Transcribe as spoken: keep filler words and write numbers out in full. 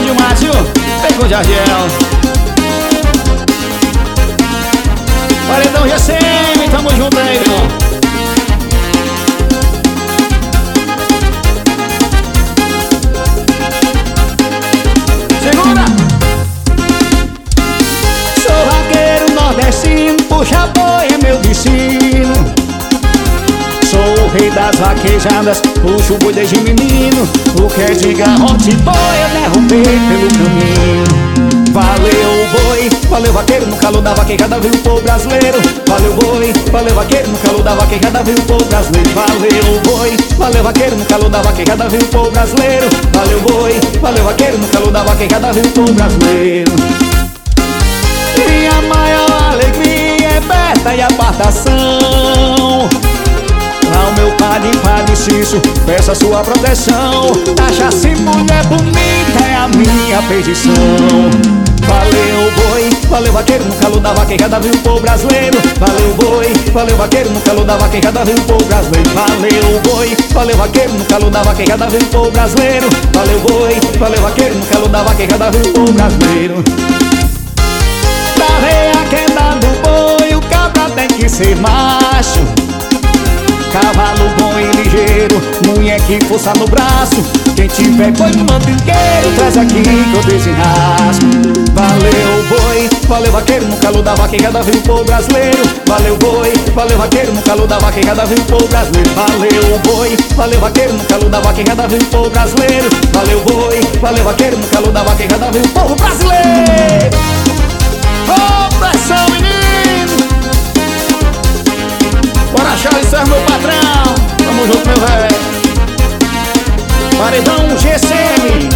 demais, viu? Pegou de Argel. Paredão G C M, tamo junto aí, viu? Puxa boi é meu destino. Sou o rei das vaquejadas, puxo o boi desde menino. O que é de garrote boi eu derrubei pelo caminho. Valeu boi, valeu vaqueiro no calor da vaquejada, viu o povo brasileiro. Valeu boi, valeu vaqueiro no calor da vaquejada, viu o povo brasileiro. Valeu boi, valeu vaqueiro no calor da vaquejada, viu o povo brasileiro. Valeu boi, valeu vaqueiro no calor da vaquejada, viu o povo brasileiro. Minha maior alegria é festa e apartação. Ao meu padre, padre Cício, peço a sua proteção. Taxa-se mulher bonita é a minha perdição. Valeu boi, valeu vaqueiro no calor da vaquejada, viu o povo brasileiro. Valeu boi, valeu vaqueiro no calor da vaquejada, viu o povo brasileiro. Valeu boi, valeu vaqueiro no calor da vaquejada, viu o povo brasileiro. Valeu boi, valeu vaqueiro no calor da vaquejada, viu o povo brasileiro. Pra ver a queda do boi, o cabra tem que ser macho. Cavalo bom e ligeiro, mulher que força no braço. Quem tiver boi no mandingueiro, traz aqui que eu desenrasco. Valeu boi, valeu vaqueiro no calor da vaquejada, viu o povo brasileiro. Valeu boi, valeu vaqueiro no calor da vaquejada, viu o povo brasileiro. Valeu boi, valeu vaqueiro no calor da vaquejada, viu o povo brasileiro. Valeu boi, valeu vaqueiro no calor da vaquejada, viu o povo brasileiro. Ô, pressão, menino! Bora, Charles, serve meu patrão. Tamo junto, meu velho. Paredão G C M.